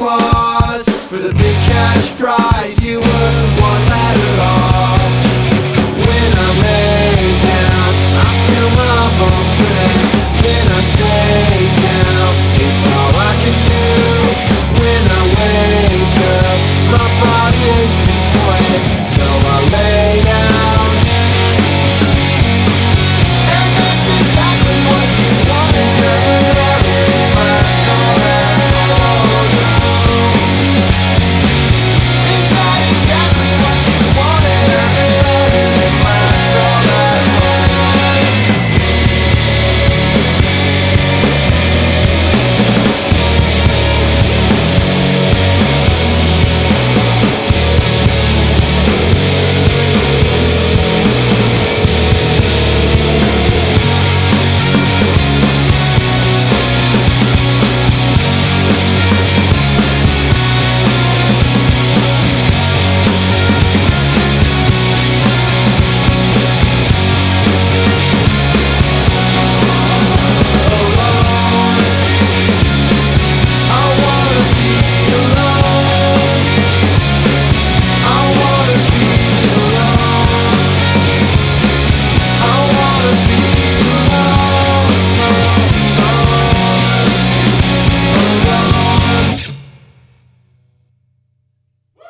claws for the big cash prize. You were one letter off. When I lay down, I feel my bones turn. Then I stay down.